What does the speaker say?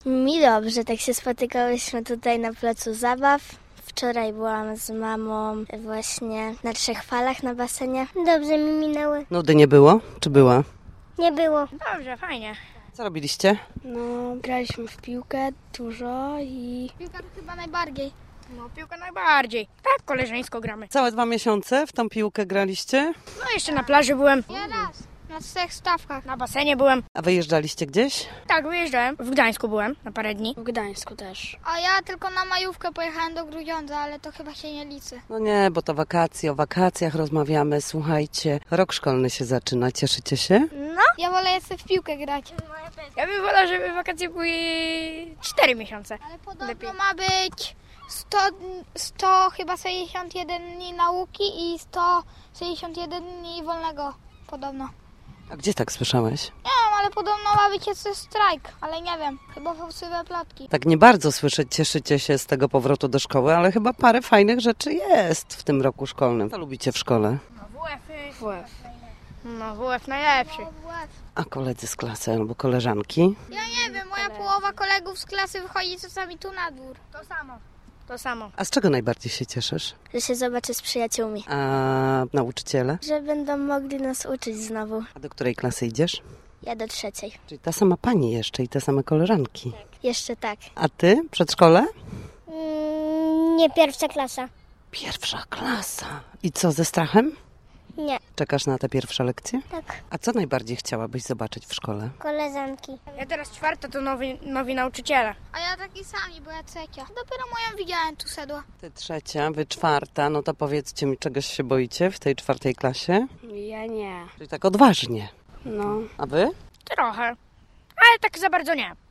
Mi dobrze, tak się spotykałyśmy tutaj na placu zabaw. Wczoraj byłam z mamą właśnie na 3 falach na basenie. Dobrze mi minęły. Nudy nie było? Czy była? Nie było. Dobrze, fajnie. Co robiliście? No, graliśmy w piłkę dużo i... Piłka to chyba najbardziej. No, piłkę najbardziej. Tak, koleżeńsko gramy. Całe 2 miesiące w tą piłkę graliście? No, jeszcze na plaży byłem. Ja raz, na 3 stawkach. Na basenie byłem. A wyjeżdżaliście gdzieś? Tak, wyjeżdżałem. W Gdańsku byłem na parę dni. W Gdańsku też. A ja tylko na majówkę pojechałem do Grudziądza, ale to chyba się nie liczy. No nie, bo to wakacje, o wakacjach rozmawiamy. Słuchajcie, rok szkolny się zaczyna, cieszycie się? No, ja wolę jeszcze w piłkę grać. Ja bym wolał, żeby wakacje były 4 miesiące. Ale podobno Lepiej. ma być 100 chyba 61 dni nauki i 161 dni wolnego. Podobno. A gdzie tak słyszałeś? Nie wiem, ale podobno ma być jeszcze strajk, ale nie wiem. Chyba fałszywe plotki. Tak nie bardzo słyszeć, cieszycie się z tego powrotu do szkoły, ale chyba parę fajnych rzeczy jest w tym roku szkolnym. Co lubicie w szkole? No, WF. No, WF najlepszy. A koledzy z klasy albo koleżanki? Ja nie wiem, moja połowa kolegów z klasy wychodzi czasami tu na dwór. To samo. A z czego najbardziej się cieszysz? Że się zobaczę z przyjaciółmi. A nauczyciele? Że będą mogli nas uczyć znowu. A do której klasy idziesz? Ja do 3. Czyli ta sama pani jeszcze i te same koleżanki. Jeszcze tak. A ty? Przedszkole? Nie 1. klasa. 1. klasa. I co, ze strachem? Nie. Czekasz na te pierwsze lekcje? Tak. A co najbardziej chciałabyś zobaczyć w szkole? Koleżanki. Ja teraz 4, to nowi nauczyciele. A ja taki sami, bo ja 3. Dopiero moją widziałem tu sedła. Ty 3, wy 4, no to powiedzcie mi, czegoś się boicie w tej 4. klasie? Ja nie. Czyli tak odważnie. No. A wy? Trochę. Ale tak za bardzo nie.